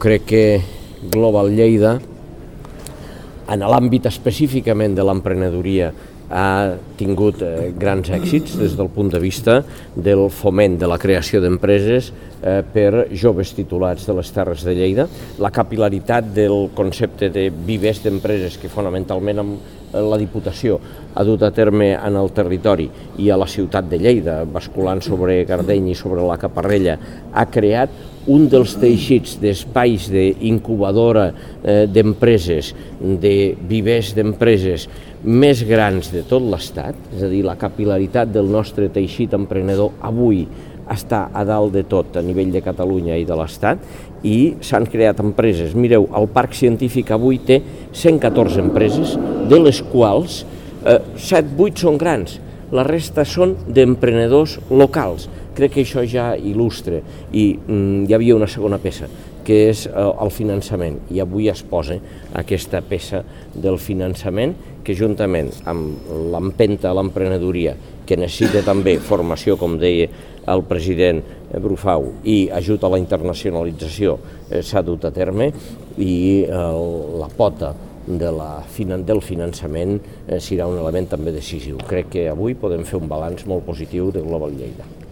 crec que Global Lleida, en l'àmbit específicament de l'emprenedoria, ha tingut grans èxits des del punt de vista del foment de la creació d'empreses per joves titulats de les Terres de Lleida, la capil·laritat del concepte de vivers d'empreses que fonamentalment la Diputació ha dut a terme en el territori i a la ciutat de Lleida, basculant sobre Gardeny i sobre la Caparrella, ha creat un dels teixits d'espais d'incubadora d'empreses, de vivers d'empreses més grans de tot l'Estat, és a dir, la capil·laritat del nostre teixit emprenedor avui està a dalt de tot a nivell de Catalunya i de l'Estat, i s'han creat empreses. Mireu, el Parc Científic avui té 114 empreses, de les quals 7-8 són grans, la resta són d'emprenedors locals. Crec que això ja il·lustra, i hi havia una segona peça, que és el finançament, i avui es posa aquesta peça del finançament que juntament amb l'empenta a l'emprenedoria, que necessita també formació, com deia el president Brufau, i ajut a la internacionalització, s'ha dut a terme, i la pota del finançament serà un element també decisiu. Crec que avui podem fer un balanç molt positiu de Global Lleida.